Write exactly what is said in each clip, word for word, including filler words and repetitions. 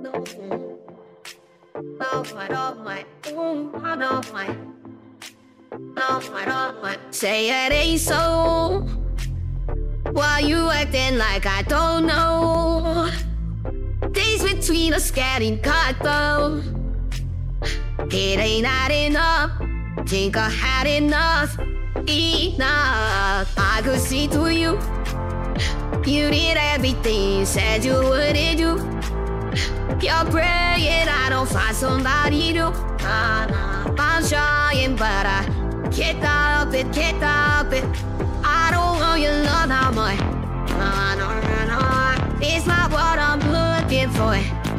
Say it ain't so. Why you acting like I don't know? Days between us getting cut though. It ain't adding up. Think I had enough. Enough. I could see through you. You did everything you said you wouldn't do. You're praying I don't find somebody new. Nah, nah, I'm trying but I can't help it, can't help it. I don't want your love no more. No, no, no, no. It's not what I'm looking for.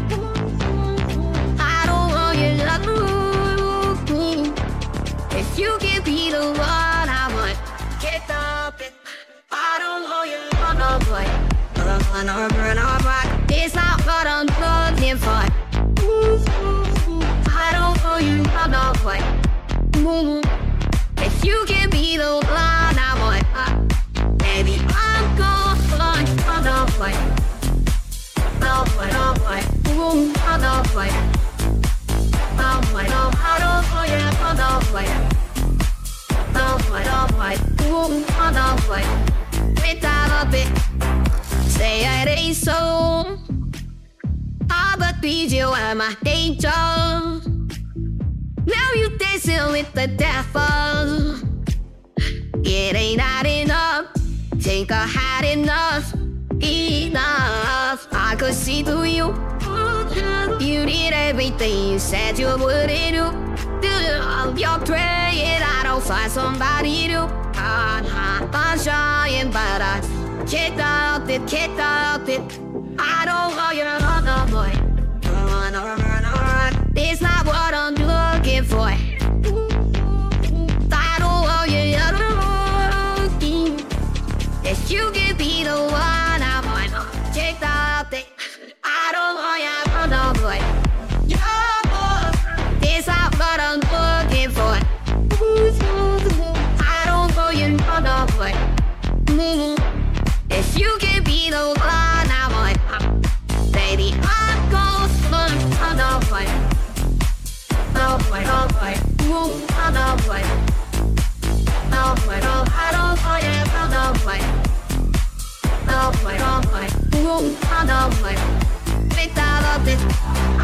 I don't want your love no. If you can be the one I want, can't help it. I don't want your love no more. No, no, no, no, no. It's not what I'm looking for. I don't want your love no more. If you can be the one I want, uh, baby, I'm gonna find another way. Another way, ooh, another way. Another way, another way, another way. Another way, ooh, another way. Without a bit, say it ain't so. I but need you and my angel. Now you dancing with the devil. It ain't adding up. Think I had enough. Enough. I could see through you. You did everything you said you wouldn't do. You're praying I don't find somebody new. I'm trying but I can't help it, can't help it. I don't want your love no more. No, no, no, no. It's not what I'm looking for. I don't want your love no more. If you can be the one I want, can't help it. I don't want your love no more. It's not what I'm looking for. I don't want your love no more. If you can be the one I want, baby, I'm gonna find another way. Another way, another way, ooh, another way. Another way, another way, I don't want it another way. Another way, another way, ooh, another way. Without a bit.